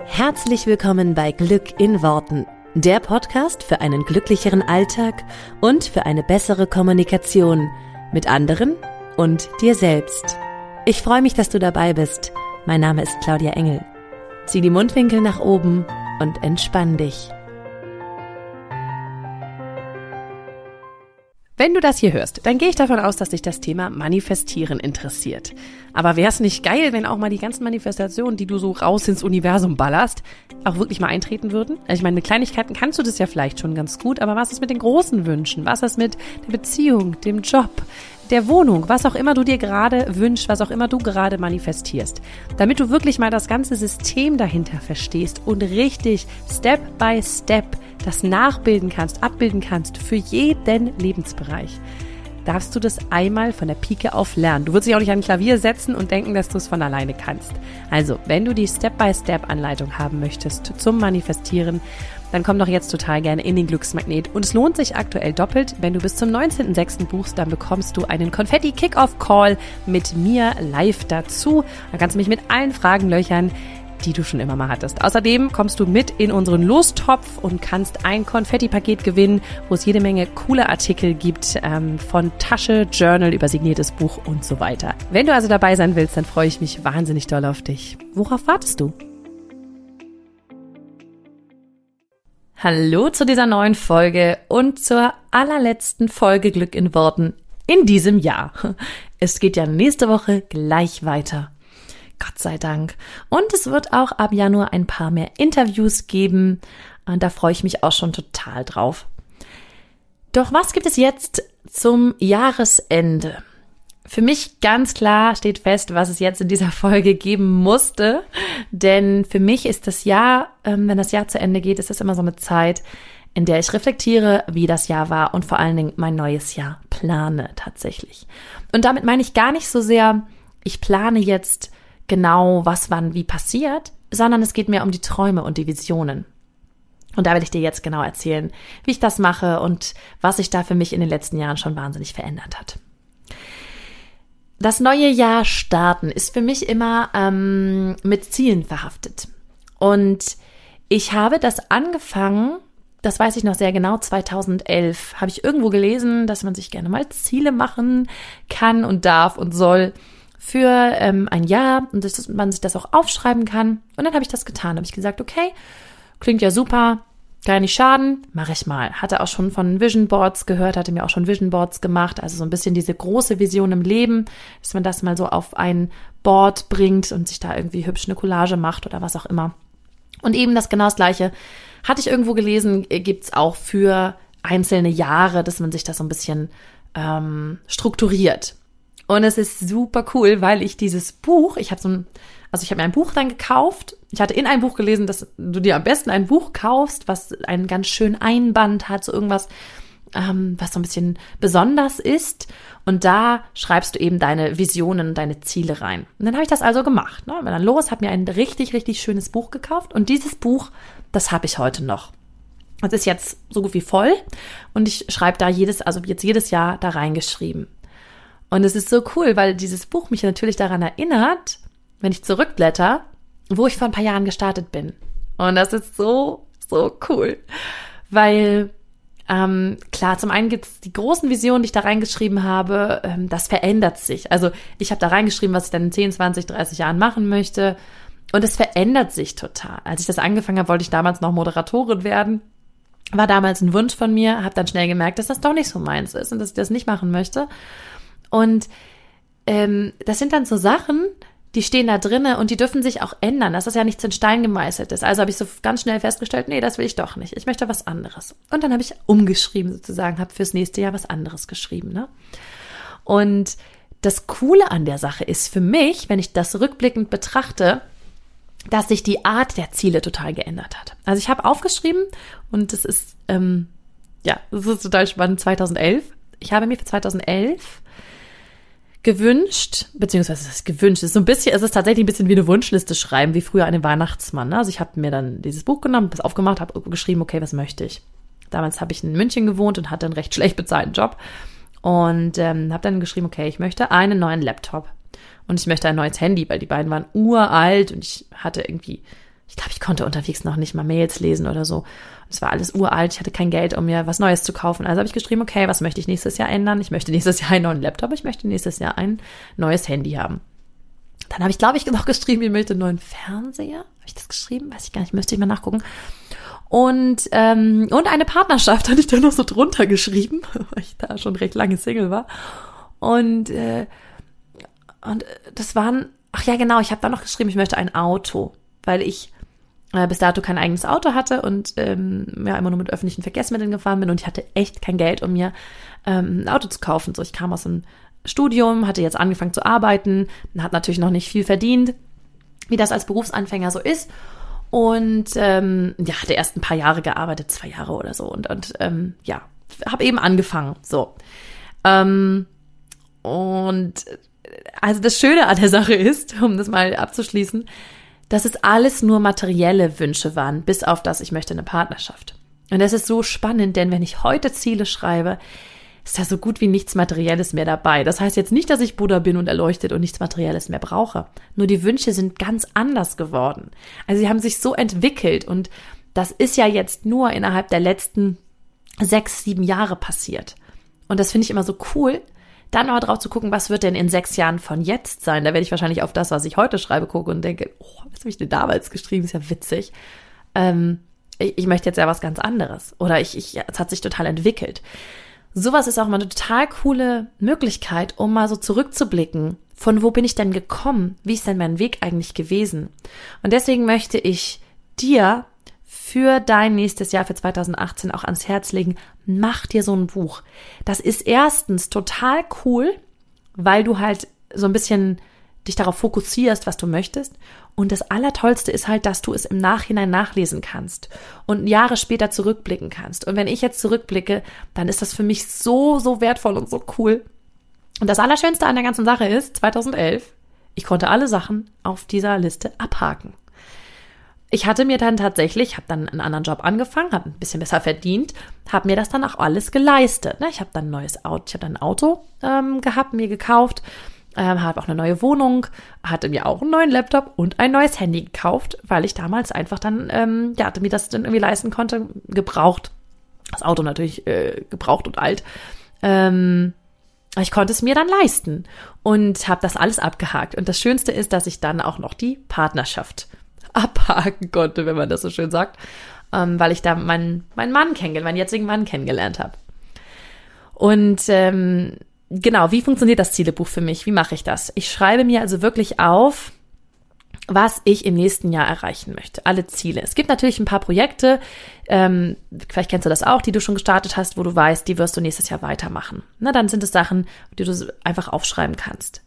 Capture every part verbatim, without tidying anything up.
Herzlich willkommen bei Glück in Worten, der Podcast für einen glücklicheren Alltag und für eine bessere Kommunikation mit anderen und dir selbst. Ich freue mich, dass du dabei bist. Mein Name ist Claudia Engel. Zieh die Mundwinkel nach oben und entspann dich. Wenn du das hier hörst, dann gehe ich davon aus, dass dich das Thema Manifestieren interessiert. Aber wäre es nicht geil, wenn auch mal die ganzen Manifestationen, die du so raus ins Universum ballerst, auch wirklich mal eintreten würden? Also ich meine, mit Kleinigkeiten kannst du das ja vielleicht schon ganz gut, aber was ist mit den großen Wünschen? Was ist mit der Beziehung, dem Job, der Wohnung, was auch immer du dir gerade wünschst, was auch immer du gerade manifestierst? Damit du wirklich mal das ganze System dahinter verstehst und richtig Step by Step das nachbilden kannst, abbilden kannst für jeden Lebensbereich, darfst du das einmal von der Pike auf lernen. Du wirst dich auch nicht an ein Klavier setzen und denken, dass du es von alleine kannst. Also, wenn du die Step-by-Step-Anleitung haben möchtest zum Manifestieren, dann komm doch jetzt total gerne in den Glücksmagnet. Und es lohnt sich aktuell doppelt. Wenn du bis zum neunzehnten sechsten buchst, dann bekommst du einen Konfetti-Kick-Off-Call mit mir live dazu. Da kannst du mich mit allen Fragen löchern, die du schon immer mal hattest. Außerdem kommst du mit in unseren Lostopf und kannst ein Konfetti-Paket gewinnen, wo es jede Menge coole Artikel gibt, ähm, von Tasche, Journal über signiertes Buch und so weiter. Wenn du also dabei sein willst, dann freue ich mich wahnsinnig doll auf dich. Worauf wartest du? Hallo zu dieser neuen Folge und zur allerletzten Folge Glück in Worten in diesem Jahr. Es geht ja nächste Woche gleich weiter. Gott sei Dank. Und es wird auch ab Januar ein paar mehr Interviews geben. Und da freue ich mich auch schon total drauf. Doch was gibt es jetzt zum Jahresende? Für mich ganz klar steht fest, was es jetzt in dieser Folge geben musste. Denn für mich ist das Jahr, wenn das Jahr zu Ende geht, ist das immer so eine Zeit, in der ich reflektiere, wie das Jahr war und vor allen Dingen mein neues Jahr plane tatsächlich. Und damit meine ich gar nicht so sehr, ich plane jetzt genau, was wann wie passiert, sondern es geht mir um die Träume und die Visionen. Und da will ich dir jetzt genau erzählen, wie ich das mache und was sich da für mich in den letzten Jahren schon wahnsinnig verändert hat. Das neue Jahr starten ist für mich immer ähm, mit Zielen verhaftet. Und ich habe das angefangen, das weiß ich noch sehr genau, zweitausendelf habe ich irgendwo gelesen, dass man sich gerne mal Ziele machen kann und darf und soll für ähm, ein Jahr und dass man sich das auch aufschreiben kann. Und dann habe ich das getan. Habe ich gesagt, okay, klingt ja super, kann ja nicht schaden, mache ich mal. Hatte auch schon von Vision Boards gehört, hatte mir auch schon Vision Boards gemacht, also so ein bisschen diese große Vision im Leben, dass man das mal so auf ein Board bringt und sich da irgendwie hübsch eine Collage macht oder was auch immer. Und eben das genau das Gleiche hatte ich irgendwo gelesen, gibt's auch für einzelne Jahre, dass man sich das so ein bisschen ähm, strukturiert. Und es ist super cool, weil ich dieses Buch, ich habe so ein, also ich habe mir ein Buch dann gekauft. Ich hatte in einem Buch gelesen, dass du dir am besten ein Buch kaufst, was einen ganz schönen Einband hat, so irgendwas, ähm, was so ein bisschen besonders ist. Und da schreibst du eben deine Visionen, deine Ziele rein. Und dann habe ich das also gemacht. Ne? Bin dann los, habe mir ein richtig, richtig schönes Buch gekauft. Und dieses Buch, das habe ich heute noch. Das ist jetzt so gut wie voll. Und ich schreibe da jedes, also jetzt jedes Jahr da reingeschrieben. Und es ist so cool, weil dieses Buch mich natürlich daran erinnert, wenn ich zurückblätter, wo ich vor ein paar Jahren gestartet bin. Und das ist so, so cool. Weil, ähm, klar, zum einen gibt es die großen Visionen, die ich da reingeschrieben habe, ähm, das verändert sich. Also ich habe da reingeschrieben, was ich dann in zehn, zwanzig, dreißig Jahren machen möchte. Und es verändert sich total. Als ich das angefangen habe, wollte ich damals noch Moderatorin werden. War damals ein Wunsch von mir, habe dann schnell gemerkt, dass das doch nicht so meins ist und dass ich das nicht machen möchte. Und ähm, das sind dann so Sachen, die stehen da drinne und die dürfen sich auch ändern, dass das ja nichts in Stein gemeißelt ist. Also habe ich so ganz schnell festgestellt, nee, das will ich doch nicht. Ich möchte was anderes. Und dann habe ich umgeschrieben sozusagen, habe fürs nächste Jahr was anderes geschrieben. Ne? Und das Coole an der Sache ist für mich, wenn ich das rückblickend betrachte, dass sich die Art der Ziele total geändert hat. Also ich habe aufgeschrieben und das ist, ähm, ja, das ist total spannend, zweitausendelf. Ich habe mir für zweitausendelf gewünscht, beziehungsweise es ist gewünscht, es ist so ein bisschen, es ist tatsächlich ein bisschen wie eine Wunschliste schreiben, wie früher an den Weihnachtsmann. Also ich habe mir dann dieses Buch genommen, das aufgemacht, habe geschrieben, okay, was möchte ich? Damals habe ich in München gewohnt und hatte einen recht schlecht bezahlten Job und ähm, habe dann geschrieben, okay, ich möchte einen neuen Laptop und ich möchte ein neues Handy, weil die beiden waren uralt und ich hatte irgendwie Ich glaube, ich konnte unterwegs noch nicht mal Mails lesen oder so. Es war alles uralt, ich hatte kein Geld, um mir was Neues zu kaufen. Also habe ich geschrieben, okay, was möchte ich nächstes Jahr ändern? Ich möchte nächstes Jahr einen neuen Laptop, ich möchte nächstes Jahr ein neues Handy haben. Dann habe ich, glaube ich, noch geschrieben, ich möchte einen neuen Fernseher. Habe ich das geschrieben? Weiß ich gar nicht, müsste ich mal nachgucken. Und ähm, und eine Partnerschaft hatte ich dann noch so drunter geschrieben, weil ich da schon recht lange Single war. Und äh, und das waren, ach ja genau, ich habe da noch geschrieben, ich möchte ein Auto, weil ich äh, bis dato kein eigenes Auto hatte und ähm, ja immer nur mit öffentlichen Verkehrsmitteln gefahren bin und ich hatte echt kein Geld, um mir ähm, ein Auto zu kaufen. So, ich kam aus einem Studium, hatte jetzt angefangen zu arbeiten, hat natürlich noch nicht viel verdient, wie das als Berufsanfänger so ist. Und ähm, ja, hatte erst ein paar Jahre gearbeitet, zwei Jahre oder so. Und, und ähm, ja, habe eben angefangen. So. Ähm, und also das Schöne an der Sache ist, um das mal abzuschließen, dass es alles nur materielle Wünsche waren, bis auf das, ich möchte eine Partnerschaft. Und das ist so spannend, denn wenn ich heute Ziele schreibe, ist da so gut wie nichts Materielles mehr dabei. Das heißt jetzt nicht, dass ich Buddha bin und erleuchtet und nichts Materielles mehr brauche. Nur die Wünsche sind ganz anders geworden. Also sie haben sich so entwickelt und das ist ja jetzt nur innerhalb der letzten sechs, sieben Jahre passiert. Und das finde ich immer so cool, dann aber drauf zu gucken, was wird denn in sechs Jahren von jetzt sein. Da werde ich wahrscheinlich auf das, was ich heute schreibe, gucken und denke, oh, was habe ich denn damals geschrieben? Ist ja witzig. Ähm, ich, ich möchte jetzt ja was ganz anderes. Oder ich, ich, es hat sich total entwickelt. Sowas ist auch mal eine total coole Möglichkeit, um mal so zurückzublicken. Von wo bin ich denn gekommen? Wie ist denn mein Weg eigentlich gewesen? Und deswegen möchte ich dir für dein nächstes Jahr, für zwanzig achtzehn, auch ans Herz legen, mach dir so ein Buch. Das ist erstens total cool, weil du halt so ein bisschen dich darauf fokussierst, was du möchtest. Und das Allertollste ist halt, dass du es im Nachhinein nachlesen kannst und Jahre später zurückblicken kannst. Und wenn ich jetzt zurückblicke, dann ist das für mich so, so wertvoll und so cool. Und das Allerschönste an der ganzen Sache ist, zweitausendelf, ich konnte alle Sachen auf dieser Liste abhaken. Ich hatte mir dann tatsächlich, habe dann einen anderen Job angefangen, habe ein bisschen besser verdient, habe mir das dann auch alles geleistet. Ich habe dann ein neues Auto, ich habe dann ein Auto ähm, gehabt, mir gekauft, ähm, habe auch eine neue Wohnung, hatte mir auch einen neuen Laptop und ein neues Handy gekauft, weil ich damals einfach dann, ähm, ja, mir das dann irgendwie leisten konnte, gebraucht. Das Auto natürlich äh, gebraucht und alt. Ähm, ich konnte es mir dann leisten und habe das alles abgehakt. Und das Schönste ist, dass ich dann auch noch die Partnerschaft abhaken konnte, wenn man das so schön sagt, ähm, weil ich da meinen meinen Mann kennengelernt, meinen jetzigen Mann kennengelernt habe. Und ähm, genau, wie funktioniert das Zielebuch für mich? Wie mache ich das? Ich schreibe mir also wirklich auf, was ich im nächsten Jahr erreichen möchte. Alle Ziele. Es gibt natürlich ein paar Projekte, ähm, vielleicht kennst du das auch, die du schon gestartet hast, wo du weißt, die wirst du nächstes Jahr weitermachen. Na, dann sind es Sachen, die du einfach aufschreiben kannst.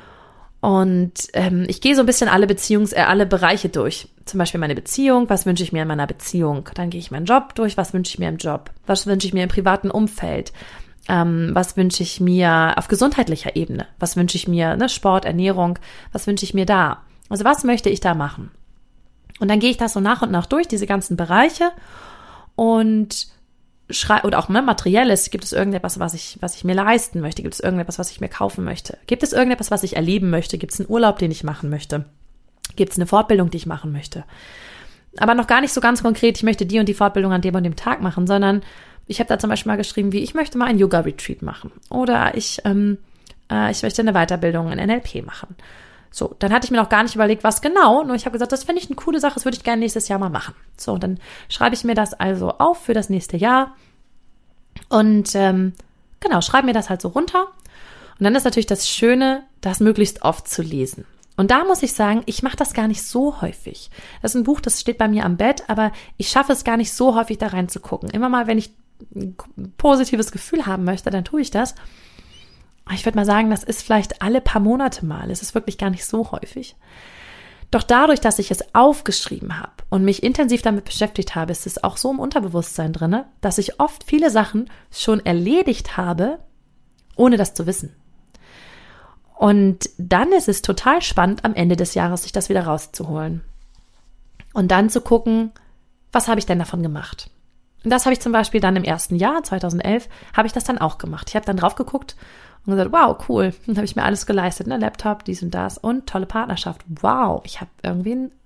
Und ähm, ich gehe so ein bisschen alle Beziehungs-, äh, alle Bereiche durch. Zum Beispiel meine Beziehung, was wünsche ich mir in meiner Beziehung? Dann gehe ich meinen Job durch, was wünsche ich mir im Job? Was wünsche ich mir im privaten Umfeld? Ähm, was wünsche ich mir auf gesundheitlicher Ebene? Was wünsche ich mir, ne, Sport, Ernährung, was wünsche ich mir da? Also was möchte ich da machen? Und dann gehe ich das so nach und nach durch, diese ganzen Bereiche und schreibe, oder auch ne, Materielles, gibt es irgendetwas, was ich, was ich mir leisten möchte? Gibt es irgendetwas, was ich mir kaufen möchte? Gibt es irgendetwas, was ich erleben möchte? Gibt es einen Urlaub, den ich machen möchte? Gibt es eine Fortbildung, die ich machen möchte? Aber noch gar nicht so ganz konkret, ich möchte die und die Fortbildung an dem und dem Tag machen, sondern ich habe da zum Beispiel mal geschrieben, wie ich möchte mal ein Yoga-Retreat machen oder ich, ähm, äh, ich möchte eine Weiterbildung in N L P machen. So, dann hatte ich mir noch gar nicht überlegt, was genau, nur ich habe gesagt, das finde ich eine coole Sache, das würde ich gerne nächstes Jahr mal machen. So, und dann schreibe ich mir das also auf für das nächste Jahr und ähm, genau, schreibe mir das halt so runter. Und dann ist natürlich das Schöne, das möglichst oft zu lesen. Und da muss ich sagen, ich mache das gar nicht so häufig. Das ist ein Buch, das steht bei mir am Bett, aber ich schaffe es gar nicht so häufig da reinzugucken. Immer mal, wenn ich ein positives Gefühl haben möchte, dann tue ich das. Ich würde mal sagen, das ist vielleicht alle paar Monate mal. Es ist wirklich gar nicht so häufig. Doch dadurch, dass ich es aufgeschrieben habe und mich intensiv damit beschäftigt habe, ist es auch so im Unterbewusstsein drin, dass ich oft viele Sachen schon erledigt habe, ohne das zu wissen. Und dann ist es total spannend, am Ende des Jahres sich das wieder rauszuholen. Und dann zu gucken, was habe ich denn davon gemacht? Und das habe ich zum Beispiel dann im ersten Jahr, zweitausendelf, habe ich das dann auch gemacht. Ich habe dann drauf geguckt und gesagt, wow, cool, dann habe ich mir alles geleistet, ne, Laptop, dies und das und tolle Partnerschaft. Wow, ich habe irgendwie ein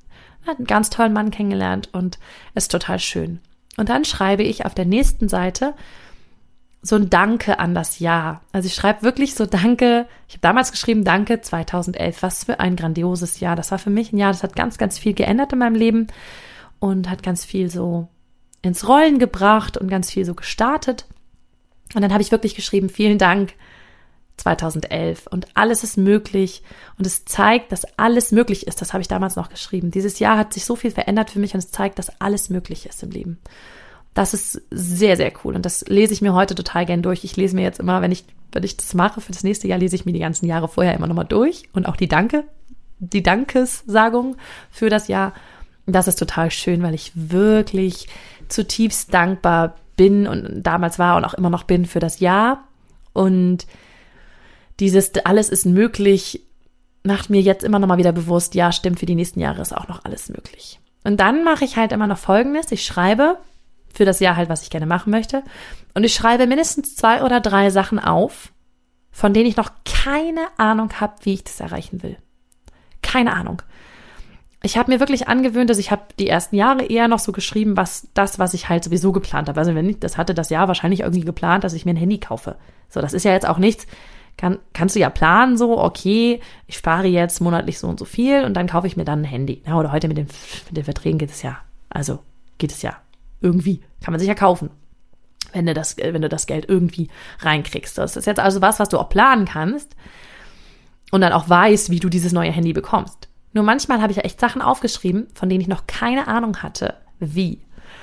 hat einen ganz tollen Mann kennengelernt und ist total schön. Und dann schreibe ich auf der nächsten Seite so ein Danke an das Jahr. Also ich schreibe wirklich so Danke, ich habe damals geschrieben, Danke zweitausendelf, was für ein grandioses Jahr. Das war für mich ein Jahr, das hat ganz, ganz viel geändert in meinem Leben und hat ganz viel so ins Rollen gebracht und ganz viel so gestartet. Und dann habe ich wirklich geschrieben, vielen Dank zweitausendelf und alles ist möglich und es zeigt, dass alles möglich ist. Das habe ich damals noch geschrieben. Dieses Jahr hat sich so viel verändert für mich und es zeigt, dass alles möglich ist im Leben. Das ist sehr, sehr cool und das lese ich mir heute total gern durch. Ich lese mir jetzt immer, wenn ich, wenn ich das mache für das nächste Jahr, lese ich mir die ganzen Jahre vorher immer nochmal durch und auch die Danke, die Dankessagung für das Jahr. Das ist total schön, weil ich wirklich zutiefst dankbar bin und damals war und auch immer noch bin für das Jahr. Und dieses alles ist möglich macht mir jetzt immer noch mal wieder bewusst, ja, stimmt, für die nächsten Jahre ist auch noch alles möglich. Und dann mache ich halt immer noch Folgendes. Ich schreibe für das Jahr halt, was ich gerne machen möchte. Und ich schreibe mindestens zwei oder drei Sachen auf, von denen ich noch keine Ahnung habe, wie ich das erreichen will. Keine Ahnung. Ich habe mir wirklich angewöhnt, dass ich habe die ersten Jahre eher noch so geschrieben, was das, was ich halt sowieso geplant habe. Also wenn ich das hatte, das Jahr wahrscheinlich irgendwie geplant, dass ich mir ein Handy kaufe. So, das ist ja jetzt auch nichts. Kann, kannst du ja planen so, okay, ich spare jetzt monatlich so und so viel und dann kaufe ich mir dann ein Handy. Ja, oder heute mit den, mit den Verträgen geht es ja. Also geht es ja irgendwie. Kann man sich ja kaufen, wenn du das, wenn du das Geld irgendwie reinkriegst. Das ist jetzt also was, was du auch planen kannst und dann auch weißt, wie du dieses neue Handy bekommst. Nur manchmal habe ich ja echt Sachen aufgeschrieben, von denen ich noch keine Ahnung hatte, wie.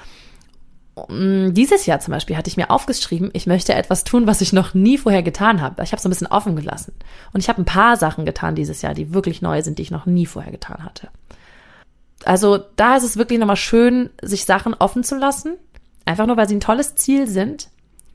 Dieses Jahr zum Beispiel hatte ich mir aufgeschrieben, ich möchte etwas tun, was ich noch nie vorher getan habe. Ich habe es ein bisschen offen gelassen. Und ich habe ein paar Sachen getan dieses Jahr, die wirklich neu sind, die ich noch nie vorher getan hatte. Also da ist es wirklich nochmal schön, sich Sachen offen zu lassen, einfach nur, weil sie ein tolles Ziel sind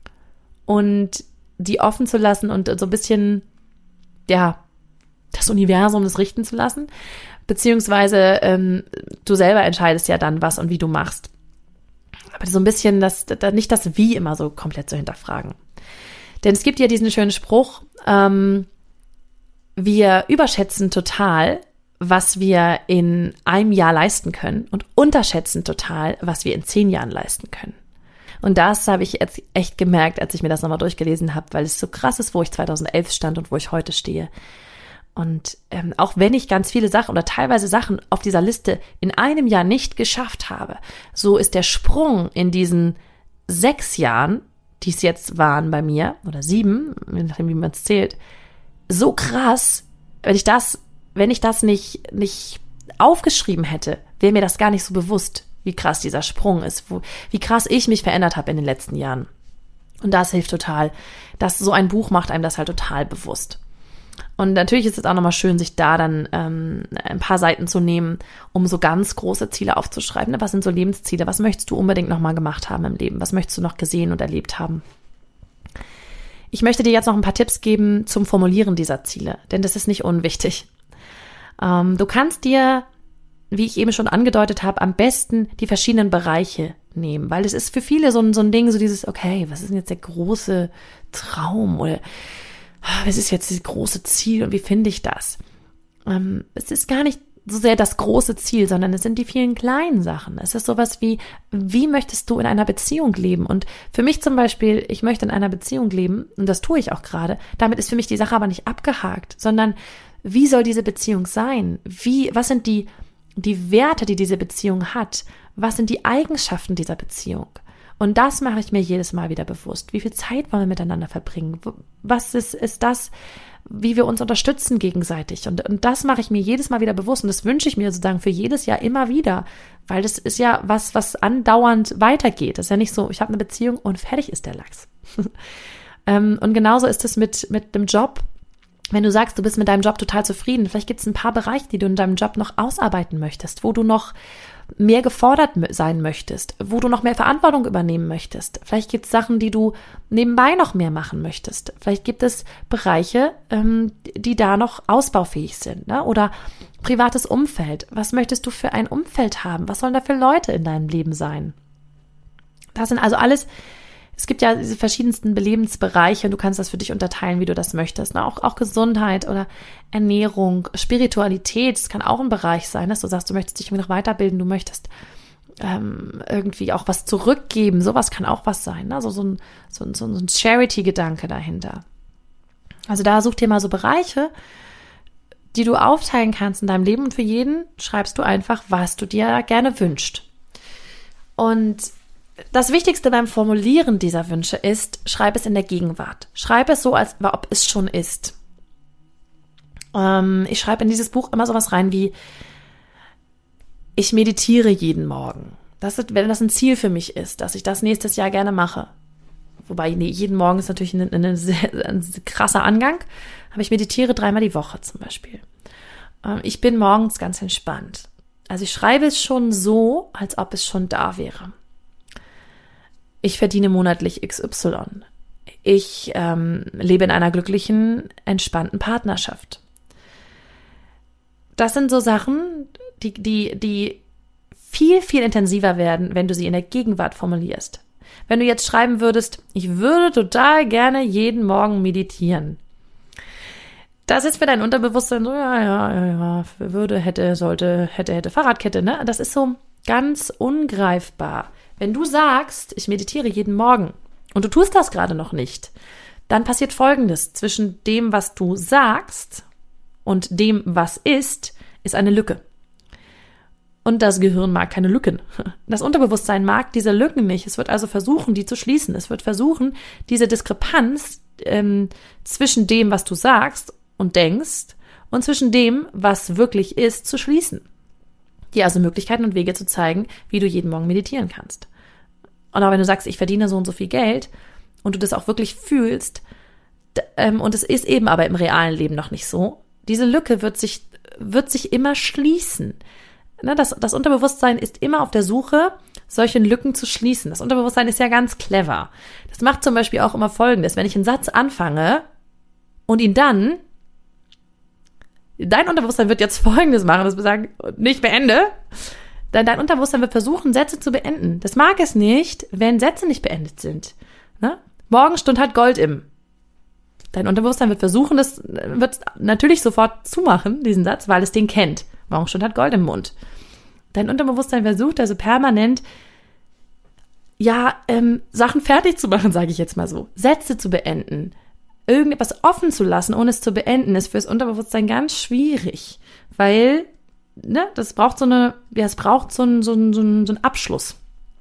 und die offen zu lassen und so ein bisschen, ja, das Universum das richten zu lassen, beziehungsweise ähm, du selber entscheidest ja dann, was und wie du machst. Aber so ein bisschen das, das nicht das Wie immer so komplett zu hinterfragen. Denn es gibt ja diesen schönen Spruch, ähm, wir überschätzen total, was wir in einem Jahr leisten können und unterschätzen total, was wir in zehn Jahren leisten können. Und das habe ich jetzt echt gemerkt, als ich mir das nochmal durchgelesen habe, weil es so krass ist, wo ich zweitausendelf stand und wo ich heute stehe. Und ähm, auch wenn ich ganz viele Sachen oder teilweise Sachen auf dieser Liste in einem Jahr nicht geschafft habe, so ist der Sprung in diesen sechs Jahren, die es jetzt waren bei mir, oder sieben, je nachdem wie man es zählt, so krass, wenn ich das, wenn ich das nicht, nicht aufgeschrieben hätte, wäre mir das gar nicht so bewusst, wie krass dieser Sprung ist, wo, wie krass ich mich verändert habe in den letzten Jahren. Und das hilft total. Das, so ein Buch macht einem das halt total bewusst. Und natürlich ist es auch nochmal schön, sich da dann ähm, ein paar Seiten zu nehmen, um so ganz große Ziele aufzuschreiben. Was sind so Lebensziele? Was möchtest du unbedingt nochmal gemacht haben im Leben? Was möchtest du noch gesehen und erlebt haben? Ich möchte dir jetzt noch ein paar Tipps geben zum Formulieren dieser Ziele, denn das ist nicht unwichtig. Ähm, du kannst dir, wie ich eben schon angedeutet habe, am besten die verschiedenen Bereiche nehmen, weil es ist für viele so ein, so ein Ding, so dieses, okay, was ist denn jetzt der große Traum oder was ist jetzt das große Ziel und wie finde ich das? Ähm, es ist gar nicht so sehr das große Ziel, sondern es sind die vielen kleinen Sachen. Es ist sowas wie, wie möchtest du in einer Beziehung leben? Und für mich zum Beispiel, ich möchte in einer Beziehung leben und das tue ich auch gerade. Damit ist für mich die Sache aber nicht abgehakt, sondern wie soll diese Beziehung sein? Wie, was sind die, die Werte, die diese Beziehung hat? Was sind die Eigenschaften dieser Beziehung? Und das mache ich mir jedes Mal wieder bewusst. Wie viel Zeit wollen wir miteinander verbringen? Was ist, ist das, wie wir uns unterstützen gegenseitig? Und, und das mache ich mir jedes Mal wieder bewusst. Und das wünsche ich mir sozusagen für jedes Jahr immer wieder. Weil das ist ja was, was andauernd weitergeht. Das ist ja nicht so, ich habe eine Beziehung und fertig ist der Lachs. Und genauso ist es mit, mit dem Job. Wenn du sagst, du bist mit deinem Job total zufrieden, vielleicht gibt es ein paar Bereiche, die du in deinem Job noch ausarbeiten möchtest, wo du noch mehr gefordert sein möchtest, wo du noch mehr Verantwortung übernehmen möchtest. Vielleicht gibt es Sachen, die du nebenbei noch mehr machen möchtest. Vielleicht gibt es Bereiche, ähm, die da noch ausbaufähig sind, ne? Oder privates Umfeld. Was möchtest du für ein Umfeld haben? Was sollen da für Leute in deinem Leben sein? Das sind also alles Es gibt ja diese verschiedensten Lebensbereiche und du kannst das für dich unterteilen, wie du das möchtest. Ne? Auch, auch Gesundheit oder Ernährung, Spiritualität, das kann auch ein Bereich sein, dass du sagst, du möchtest dich irgendwie noch weiterbilden, du möchtest ähm, irgendwie auch was zurückgeben. Sowas kann auch was sein. Ne? Also so ein, so ein, so ein Charity-Gedanke dahinter. Also da such dir mal so Bereiche, die du aufteilen kannst in deinem Leben und für jeden schreibst du einfach, was du dir gerne wünschst. Und das Wichtigste beim Formulieren dieser Wünsche ist, schreib es in der Gegenwart. Schreib es so, als ob es schon ist. Ähm, ich schreibe in dieses Buch immer sowas rein wie, ich meditiere jeden Morgen. Das ist, wenn das ein Ziel für mich ist, dass ich das nächstes Jahr gerne mache. Wobei, nee, jeden Morgen ist natürlich ein, ein, sehr, ein krasser Angang. Aber ich meditiere dreimal die Woche zum Beispiel. Ähm, ich bin morgens ganz entspannt. Also ich schreibe es schon so, als ob es schon da wäre. Ich verdiene monatlich X Y. Ich ähm, lebe in einer glücklichen, entspannten Partnerschaft. Das sind so Sachen, die, die, die viel, viel intensiver werden, wenn du sie in der Gegenwart formulierst. Wenn du jetzt schreiben würdest, ich würde total gerne jeden Morgen meditieren. Das ist für dein Unterbewusstsein so, ja, ja, ja, ja, würde, hätte, sollte, hätte, hätte, Fahrradkette, ne? Das ist so ganz ungreifbar. Wenn du sagst, ich meditiere jeden Morgen und du tust das gerade noch nicht, dann passiert Folgendes. Zwischen dem, was du sagst und dem, was ist, ist eine Lücke. Und das Gehirn mag keine Lücken. Das Unterbewusstsein mag diese Lücken nicht. Es wird also versuchen, die zu schließen. Es wird versuchen, diese Diskrepanz ähm, zwischen dem, was du sagst und denkst und zwischen dem, was wirklich ist, zu schließen. Dir also Möglichkeiten und Wege zu zeigen, wie du jeden Morgen meditieren kannst. Und auch wenn du sagst, ich verdiene so und so viel Geld und du das auch wirklich fühlst d- ähm, und es ist eben aber im realen Leben noch nicht so, diese Lücke wird sich, wird sich immer schließen. Ne, das, das Unterbewusstsein ist immer auf der Suche, solche Lücken zu schließen. Das Unterbewusstsein ist ja ganz clever. Das macht zum Beispiel auch immer Folgendes. Wenn ich einen Satz anfange und ihn dann, dein Unterbewusstsein wird jetzt Folgendes machen, das wir sagen, nicht beende, dann dein Unterbewusstsein wird versuchen, Sätze zu beenden. Das mag es nicht, wenn Sätze nicht beendet sind. Ne? Morgenstund hat Gold im. Dein Unterbewusstsein wird versuchen, das wird natürlich sofort zumachen, diesen Satz, weil es den kennt. Morgenstund hat Gold im Mund. Dein Unterbewusstsein versucht also permanent, ja, ähm, Sachen fertig zu machen, sage ich jetzt mal so. Sätze zu beenden. Irgendetwas offen zu lassen, ohne es zu beenden, ist fürs Unterbewusstsein ganz schwierig. Weil, ne, das braucht so eine, ja, es braucht so einen, so einen, so einen, so einen Abschluss.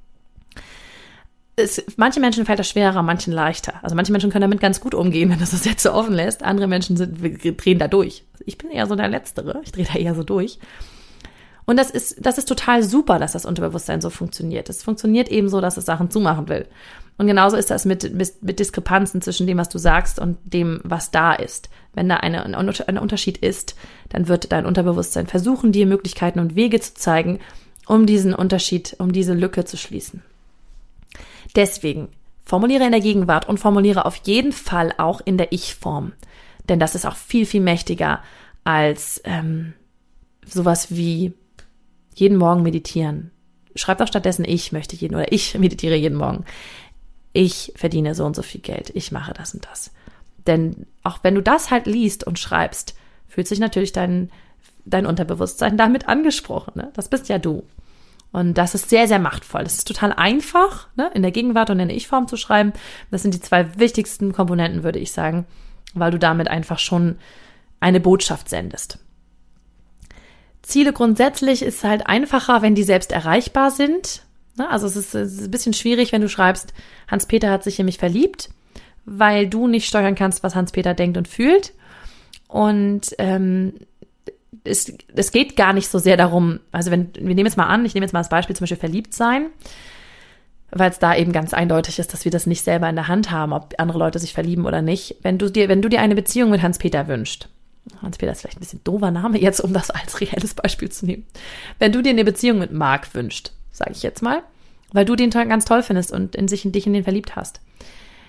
Es, manche Menschen fällt das schwerer, manchen leichter. Also manche Menschen können damit ganz gut umgehen, wenn das das Sätze offen lässt. Andere Menschen sind, drehen da durch. Ich bin eher so der Letztere. Ich drehe da eher so durch. Und das ist, das ist total super, dass das Unterbewusstsein so funktioniert. Es funktioniert eben so, dass es Sachen zumachen will. Und genauso ist das mit, mit, mit Diskrepanzen zwischen dem, was du sagst und dem, was da ist. Wenn da eine, ein Unterschied ist, dann wird dein Unterbewusstsein versuchen, dir Möglichkeiten und Wege zu zeigen, um diesen Unterschied, um diese Lücke zu schließen. Deswegen formuliere in der Gegenwart und formuliere auf jeden Fall auch in der Ich-Form. Denn das ist auch viel, viel mächtiger als ähm, sowas wie jeden Morgen meditieren. Schreib doch stattdessen, ich möchte jeden oder ich meditiere jeden Morgen. Ich verdiene so und so viel Geld. Ich mache das und das. Denn auch wenn du das halt liest und schreibst, fühlt sich natürlich dein, dein Unterbewusstsein damit angesprochen. Ne? Das bist ja du. Und das ist sehr, sehr machtvoll. Das ist total einfach, ne, in der Gegenwart und in der Ich-Form zu schreiben. Das sind die zwei wichtigsten Komponenten, würde ich sagen, weil du damit einfach schon eine Botschaft sendest. Ziele grundsätzlich ist halt einfacher, wenn die selbst erreichbar sind. Ne? Also es ist, es ist ein bisschen schwierig, wenn du schreibst, Hans-Peter hat sich in mich verliebt, weil du nicht steuern kannst, was Hans-Peter denkt und fühlt. Und ähm, Es, es geht gar nicht so sehr darum, also wenn, wir nehmen jetzt mal an, ich nehme jetzt mal das Beispiel zum Beispiel verliebt sein, weil es da eben ganz eindeutig ist, dass wir das nicht selber in der Hand haben, ob andere Leute sich verlieben oder nicht. Wenn du dir, wenn du dir eine Beziehung mit Hans-Peter wünschst, Hans-Peter ist vielleicht ein bisschen doofer Name jetzt, um das als reelles Beispiel zu nehmen. Wenn du dir eine Beziehung mit Marc wünschst, sage ich jetzt mal, weil du den ganz toll findest und in sich in dich in den verliebt hast,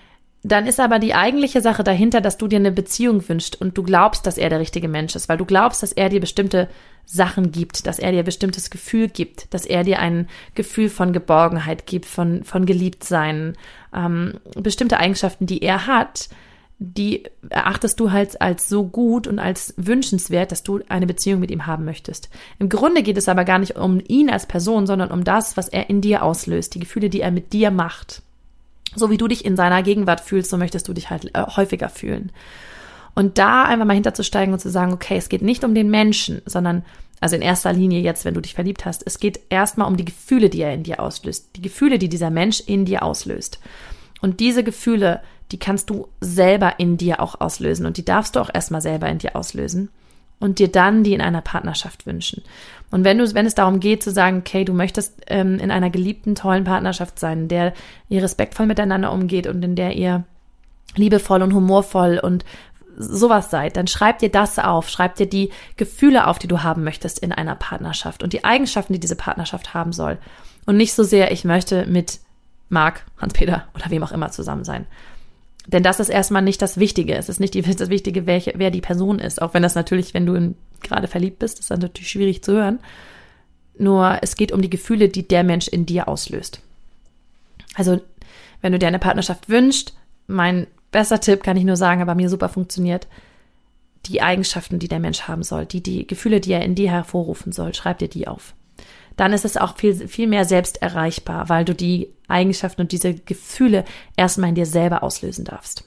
Dann ist aber die eigentliche Sache dahinter, dass du dir eine Beziehung wünschst und du glaubst, dass er der richtige Mensch ist, weil du glaubst, dass er dir bestimmte Sachen gibt, dass er dir ein bestimmtes Gefühl gibt, dass er dir ein Gefühl von Geborgenheit gibt, von, von Geliebtsein, ähm, bestimmte Eigenschaften, die er hat, die erachtest du halt als so gut und als wünschenswert, dass du eine Beziehung mit ihm haben möchtest. Im Grunde geht es aber gar nicht um ihn als Person, sondern um das, was er in dir auslöst, die Gefühle, die er mit dir macht. So wie du dich in seiner Gegenwart fühlst, so möchtest du dich halt äh, häufiger fühlen. Und da einfach mal hinterzusteigen und zu sagen, okay, es geht nicht um den Menschen, sondern, also in erster Linie jetzt, wenn du dich verliebt hast, es geht erstmal um die Gefühle, die er in dir auslöst. Die Gefühle, die dieser Mensch in dir auslöst. Und diese Gefühle, die kannst du selber in dir auch auslösen. Und die darfst du auch erstmal selber in dir auslösen. Und dir dann die in einer Partnerschaft wünschen. Und wenn du, wenn es darum geht zu sagen, okay, du möchtest ähm, in einer geliebten, tollen Partnerschaft sein, in der ihr respektvoll miteinander umgeht und in der ihr liebevoll und humorvoll und sowas seid, dann schreib dir das auf, schreib dir die Gefühle auf, die du haben möchtest in einer Partnerschaft und die Eigenschaften, die diese Partnerschaft haben soll. Und nicht so sehr, ich möchte mit Marc, Hans-Peter oder wem auch immer zusammen sein. Denn das ist erstmal nicht das Wichtige. Es ist nicht die, das Wichtige, welche, wer die Person ist. Auch wenn das natürlich, wenn du in, gerade verliebt bist, ist das natürlich schwierig zu hören. Nur es geht um die Gefühle, die der Mensch in dir auslöst. Also, wenn du dir eine Partnerschaft wünschst, mein bester Tipp, kann ich nur sagen, aber mir super funktioniert, die Eigenschaften, die der Mensch haben soll, die, die Gefühle, die er in dir hervorrufen soll, schreib dir die auf. Dann ist es auch viel, viel mehr selbst erreichbar, weil du die Eigenschaften und diese Gefühle erstmal in dir selber auslösen darfst.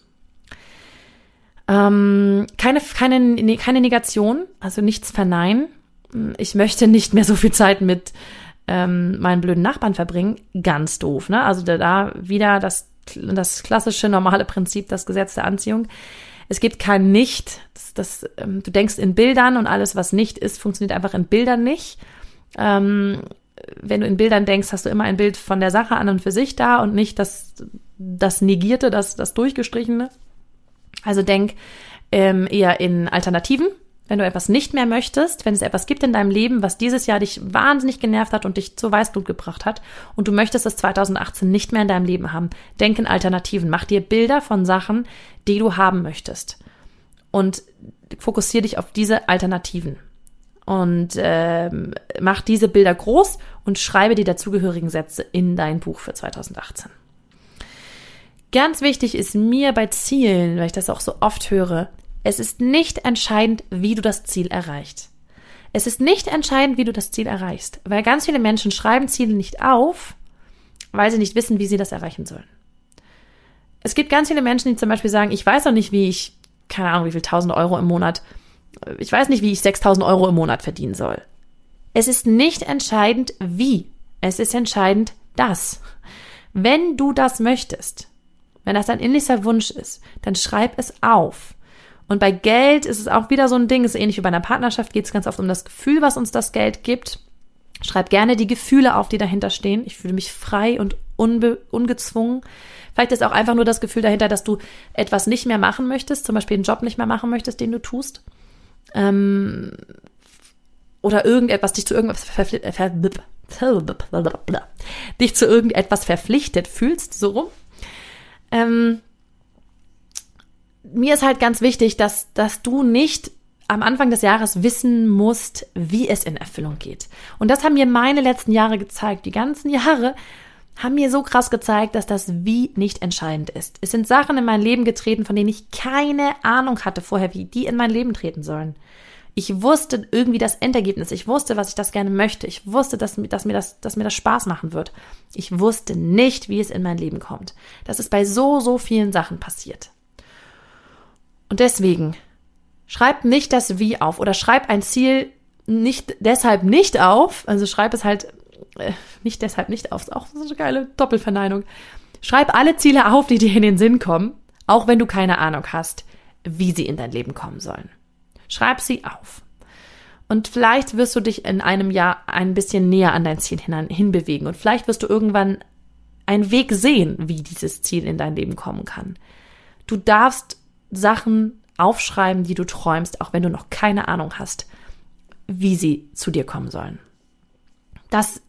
Ähm, keine, keine, keine Negation, also nichts verneinen. Ich möchte nicht mehr so viel Zeit mit ähm, meinen blöden Nachbarn verbringen. Ganz doof, ne? Also da, da wieder das, das klassische, normale Prinzip, das Gesetz der Anziehung. Es gibt kein Nicht. Das, das, ähm, du denkst in Bildern und alles, was nicht ist, funktioniert einfach in Bildern nicht. Ähm, wenn du in Bildern denkst, hast du immer ein Bild von der Sache an und für sich da und nicht das, das Negierte, das, das Durchgestrichene. Also denk ähm, eher in Alternativen, wenn du etwas nicht mehr möchtest, wenn es etwas gibt in deinem Leben, was dieses Jahr dich wahnsinnig genervt hat und dich zur Weißblut gebracht hat und du möchtest es zwanzig achtzehn nicht mehr in deinem Leben haben. Denk in Alternativen, mach dir Bilder von Sachen, die du haben möchtest und fokussiere dich auf diese Alternativen. Und ähm, mach diese Bilder groß und schreibe die dazugehörigen Sätze in dein Buch für zwanzig achtzehn. Ganz wichtig ist mir bei Zielen, weil ich das auch so oft höre, es ist nicht entscheidend, wie du das Ziel erreichst. Es ist nicht entscheidend, wie du das Ziel erreichst, weil ganz viele Menschen schreiben Ziele nicht auf, weil sie nicht wissen, wie sie das erreichen sollen. Es gibt ganz viele Menschen, die zum Beispiel sagen, ich weiß noch nicht, wie ich, keine Ahnung, wie viel tausend Euro im Monat Ich weiß nicht, wie ich sechstausend Euro im Monat verdienen soll. Es ist nicht entscheidend, wie. Es ist entscheidend, dass. Wenn du das möchtest, wenn das dein innerlichster Wunsch ist, dann schreib es auf. Und bei Geld ist es auch wieder so ein Ding, ist ähnlich wie bei einer Partnerschaft, geht es ganz oft um das Gefühl, was uns das Geld gibt. Schreib gerne die Gefühle auf, die dahinter stehen. Ich fühle mich frei und unbe- ungezwungen. Vielleicht ist auch einfach nur das Gefühl dahinter, dass du etwas nicht mehr machen möchtest, zum Beispiel einen Job nicht mehr machen möchtest, den du tust. Ähm, oder irgendetwas, dich zu irgendwas verpflichtet, äh, ver- dich zu irgendetwas verpflichtet fühlst, so rum. Ähm, mir ist halt ganz wichtig, dass, dass du nicht am Anfang des Jahres wissen musst, wie es in Erfüllung geht. Und das haben mir meine letzten Jahre gezeigt. Die ganzen Jahre haben mir so krass gezeigt, dass das Wie nicht entscheidend ist. Es sind Sachen in mein Leben getreten, von denen ich keine Ahnung hatte vorher, wie die in mein Leben treten sollen. Ich wusste irgendwie das Endergebnis. Ich wusste, was ich das gerne möchte. Ich wusste, dass, dass, mir das, dass mir das Spaß machen wird. Ich wusste nicht, wie es in mein Leben kommt. Das ist bei so, so vielen Sachen passiert. Und deswegen, schreib nicht das Wie auf oder schreib ein Ziel nicht deshalb nicht auf. Also schreib es halt äh, nicht deshalb nicht auf. Das ist auch so eine geile Doppelverneinung. Schreib alle Ziele auf, die dir in den Sinn kommen, auch wenn du keine Ahnung hast, wie sie in dein Leben kommen sollen. Schreib sie auf. Und vielleicht wirst du dich in einem Jahr ein bisschen näher an dein Ziel hin, hinbewegen. Und vielleicht wirst du irgendwann einen Weg sehen, wie dieses Ziel in dein Leben kommen kann. Du darfst Sachen aufschreiben, die du träumst, auch wenn du noch keine Ahnung hast, wie sie zu dir kommen sollen. Das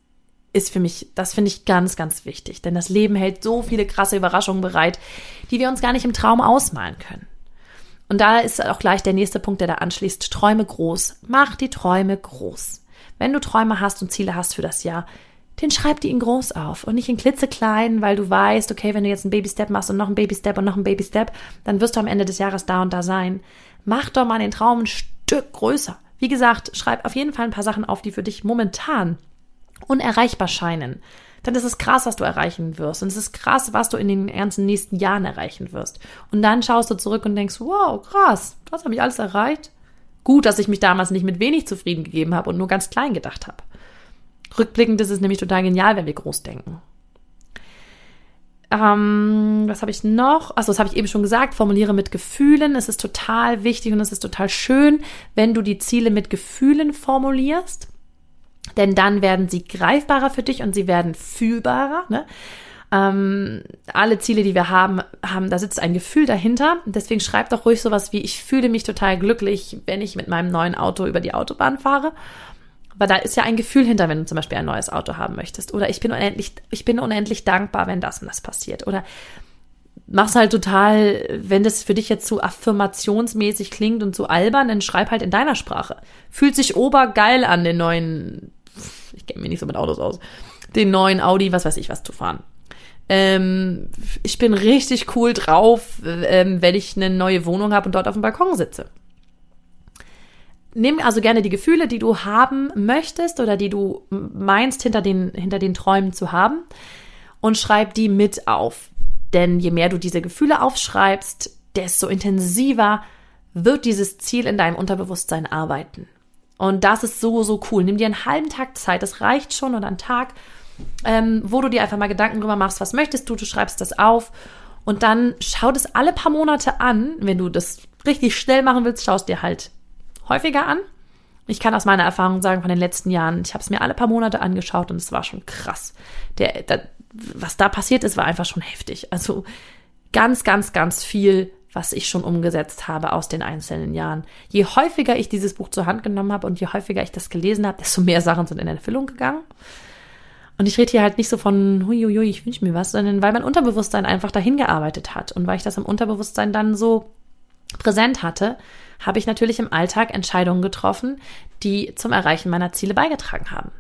ist für mich, das finde ich ganz, ganz wichtig. Denn das Leben hält so viele krasse Überraschungen bereit, die wir uns gar nicht im Traum ausmalen können. Und da ist auch gleich der nächste Punkt, der da anschließt. Träume groß. Mach die Träume groß. Wenn du Träume hast und Ziele hast für das Jahr, den schreib die in groß auf und nicht in klitzeklein, weil du weißt, okay, wenn du jetzt einen Baby-Step machst und noch einen Baby-Step und noch einen Baby-Step, dann wirst du am Ende des Jahres da und da sein. Mach doch mal den Traum ein Stück größer. Wie gesagt, schreib auf jeden Fall ein paar Sachen auf, die für dich momentan unerreichbar scheinen. Denn es ist krass, was du erreichen wirst. Und es ist krass, was du in den ganzen nächsten Jahren erreichen wirst. Und dann schaust du zurück und denkst, wow, krass, das habe ich alles erreicht. Gut, dass ich mich damals nicht mit wenig zufrieden gegeben habe und nur ganz klein gedacht habe. Rückblickend ist es nämlich total genial, wenn wir groß denken. Ähm, was habe ich noch? Achso, das habe ich eben schon gesagt. Formuliere mit Gefühlen. Es ist total wichtig und es ist total schön, wenn du die Ziele mit Gefühlen formulierst. Denn dann werden sie greifbarer für dich und sie werden fühlbarer. Ne? Ähm, alle Ziele, die wir haben, haben, da sitzt ein Gefühl dahinter. Deswegen schreib doch ruhig sowas wie, ich fühle mich total glücklich, wenn ich mit meinem neuen Auto über die Autobahn fahre. Weil da ist ja ein Gefühl hinter, wenn du zum Beispiel ein neues Auto haben möchtest. Oder ich bin unendlich, ich bin unendlich dankbar, wenn das und das passiert. Oder mach's halt total, wenn das für dich jetzt so affirmationsmäßig klingt und so albern, dann schreib halt in deiner Sprache. Fühlt sich obergeil an, den neuen, ich kenne mich nicht so mit Autos aus, den neuen Audi, was weiß ich, was zu fahren. Ähm, ich bin richtig cool drauf, ähm, wenn ich eine neue Wohnung habe und dort auf dem Balkon sitze. Nimm also gerne die Gefühle, die du haben möchtest oder die du meinst, hinter den, hinter den Träumen zu haben und schreib die mit auf. Denn je mehr du diese Gefühle aufschreibst, desto intensiver wird dieses Ziel in deinem Unterbewusstsein arbeiten. Und das ist so, so cool. Nimm dir einen halben Tag Zeit, das reicht schon, oder einen Tag, ähm, wo du dir einfach mal Gedanken drüber machst, was möchtest du, du schreibst das auf und dann schau das alle paar Monate an. Wenn du das richtig schnell machen willst, schaust dir halt häufiger an. Ich kann aus meiner Erfahrung sagen von den letzten Jahren, ich habe es mir alle paar Monate angeschaut und es war schon krass. Der, der, was da passiert ist, war einfach schon heftig. Also ganz, ganz, ganz viel, was ich schon umgesetzt habe aus den einzelnen Jahren. Je häufiger ich dieses Buch zur Hand genommen habe und je häufiger ich das gelesen habe, desto mehr Sachen sind in Erfüllung gegangen. Und ich rede hier halt nicht so von, huiuiui, ich wünsche mir was, sondern weil mein Unterbewusstsein einfach dahin gearbeitet hat. Und weil ich das im Unterbewusstsein dann so präsent hatte, habe ich natürlich im Alltag Entscheidungen getroffen, die zum Erreichen meiner Ziele beigetragen haben.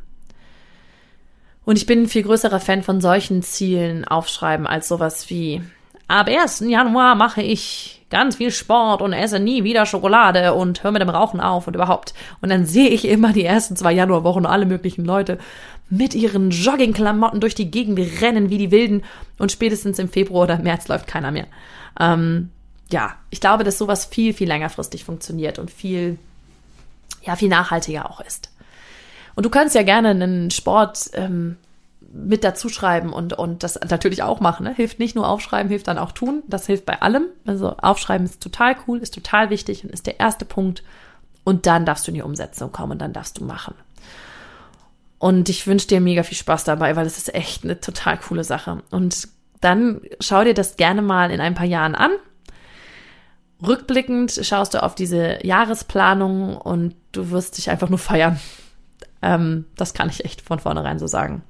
Und ich bin ein viel größerer Fan von solchen Zielen aufschreiben, als sowas wie, ab ersten Januar mache ich ganz viel Sport und esse nie wieder Schokolade und höre mit dem Rauchen auf und überhaupt. Und dann sehe ich immer die ersten zwei Januarwochen alle möglichen Leute mit ihren Joggingklamotten durch die Gegend rennen wie die Wilden und spätestens im Februar oder März läuft keiner mehr. Ähm, ja, ich glaube, dass sowas viel, viel längerfristig funktioniert und viel, ja, viel nachhaltiger auch ist. Und du kannst ja gerne einen Sport ähm, mit dazu schreiben und, und das natürlich auch machen. Ne? Hilft nicht nur aufschreiben, hilft dann auch tun. Das hilft bei allem. Also aufschreiben ist total cool, ist total wichtig und ist der erste Punkt. Und dann darfst du in die Umsetzung kommen und dann darfst du machen. Und ich wünsche dir mega viel Spaß dabei, weil es ist echt eine total coole Sache. Und dann schau dir das gerne mal in ein paar Jahren an. Rückblickend schaust du auf diese Jahresplanung und du wirst dich einfach nur feiern. Ähm, das kann ich echt von vornherein so sagen.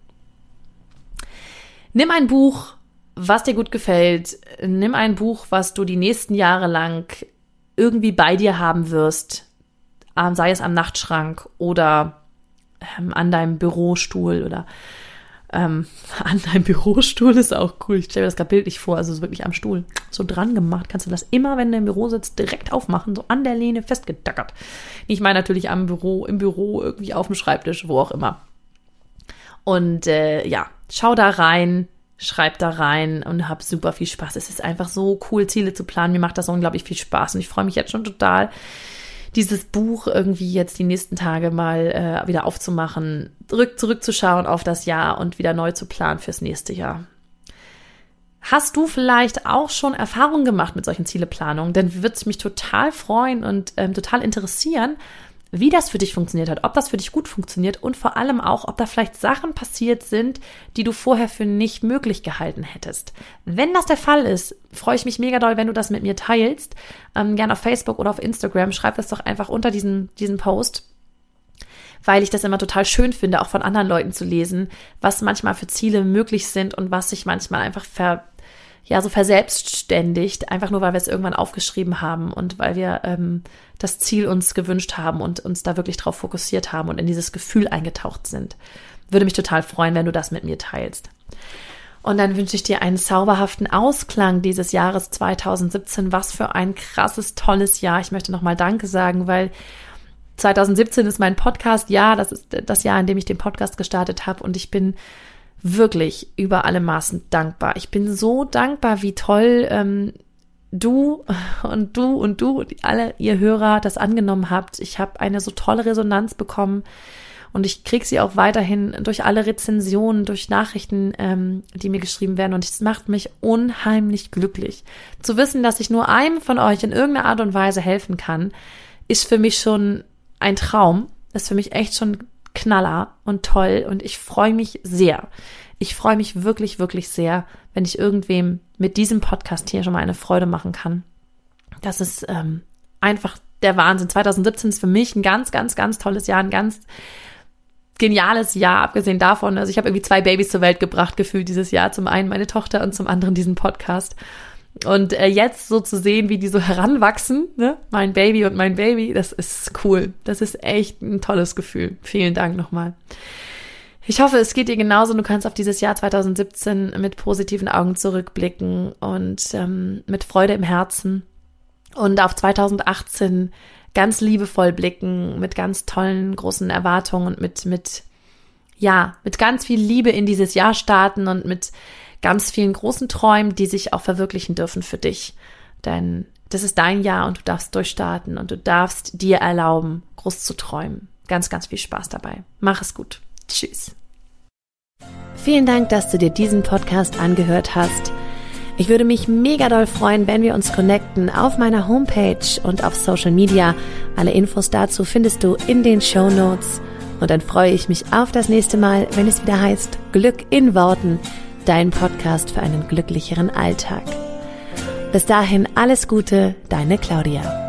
Nimm ein Buch, was dir gut gefällt. Nimm ein Buch, was du die nächsten Jahre lang irgendwie bei dir haben wirst. Sei es am Nachtschrank oder ähm, an deinem Bürostuhl oder ähm, an deinem Bürostuhl ist auch cool. Ich stelle mir das gerade bildlich vor, also so wirklich am Stuhl so dran gemacht. Kannst du das immer, wenn du im Büro sitzt, direkt aufmachen, so an der Lehne festgedackert. Ich meine natürlich am Büro, im Büro, irgendwie auf dem Schreibtisch, wo auch immer. Und äh, ja, schau da rein, schreib da rein und hab super viel Spaß. Es ist einfach so cool, Ziele zu planen. Mir macht das unglaublich viel Spaß und ich freue mich jetzt schon total, dieses Buch irgendwie jetzt die nächsten Tage mal äh, wieder aufzumachen, zurück, zurückzuschauen auf das Jahr und wieder neu zu planen fürs nächste Jahr. Hast du vielleicht auch schon Erfahrungen gemacht mit solchen Zieleplanungen? Dann würde es mich total freuen und ähm, total interessieren, wie das für dich funktioniert hat, ob das für dich gut funktioniert und vor allem auch, ob da vielleicht Sachen passiert sind, die du vorher für nicht möglich gehalten hättest. Wenn das der Fall ist, freue ich mich mega doll, wenn du das mit mir teilst. Ähm, gerne auf Facebook oder auf Instagram. Schreib das doch einfach unter diesen, diesen Post. weil ich das immer total schön finde, auch von anderen Leuten zu lesen, was manchmal für Ziele möglich sind und was sich manchmal einfach ver, ja, so verselbstständigt, einfach nur, weil wir es irgendwann aufgeschrieben haben und weil wir ähm, das Ziel uns gewünscht haben und uns da wirklich drauf fokussiert haben und in dieses Gefühl eingetaucht sind. Würde mich total freuen, wenn du das mit mir teilst. Und dann wünsche ich dir einen zauberhaften Ausklang dieses Jahres zwanzig siebzehn. Was für ein krasses, tolles Jahr. Ich möchte nochmal Danke sagen, weil zwanzig siebzehn ist mein Podcast-Jahr. Das ist das Jahr, in dem ich den Podcast gestartet habe. Und ich bin wirklich über alle Maßen dankbar. Ich bin so dankbar, wie toll ähm, du und du und du und alle ihr Hörer das angenommen habt. Ich habe eine so tolle Resonanz bekommen. Und ich kriege sie auch weiterhin durch alle Rezensionen, durch Nachrichten, ähm, die mir geschrieben werden. Und es macht mich unheimlich glücklich. Zu wissen, dass ich nur einem von euch in irgendeiner Art und Weise helfen kann, ist für mich schon ein Traum. Das ist für mich echt schon Knaller und toll. Und ich freue mich sehr. Ich freue mich wirklich, wirklich sehr, wenn ich irgendwem mit diesem Podcast hier schon mal eine Freude machen kann. Das ist ähm, einfach der Wahnsinn. zwanzig siebzehn ist für mich ein ganz, ganz, ganz tolles Jahr, ein ganz geniales Jahr, abgesehen davon, also ich habe irgendwie zwei Babys zur Welt gebracht, gefühlt dieses Jahr, zum einen meine Tochter und zum anderen diesen Podcast und äh, jetzt so zu sehen, wie die so heranwachsen, ne? Mein Baby und mein Baby, das ist cool, das ist echt ein tolles Gefühl, vielen Dank nochmal. Ich hoffe, es geht dir genauso, du kannst auf dieses Jahr zwanzig siebzehn mit positiven Augen zurückblicken und ähm, mit Freude im Herzen und auf zwanzig achtzehn ganz liebevoll blicken, mit ganz tollen, großen Erwartungen und mit, mit, ja, mit ganz viel Liebe in dieses Jahr starten und mit ganz vielen großen Träumen, die sich auch verwirklichen dürfen für dich. Denn das ist dein Jahr und du darfst durchstarten und du darfst dir erlauben, groß zu träumen. Ganz, ganz viel Spaß dabei. Mach es gut. Tschüss. Vielen Dank, dass du dir diesen Podcast angehört hast. Ich würde mich mega doll freuen, wenn wir uns connecten auf meiner Homepage und auf Social Media. Alle Infos dazu findest du in den Shownotes. Und dann freue ich mich auf das nächste Mal, wenn es wieder heißt Glück in Worten, dein Podcast für einen glücklicheren Alltag. Bis dahin alles Gute, deine Claudia.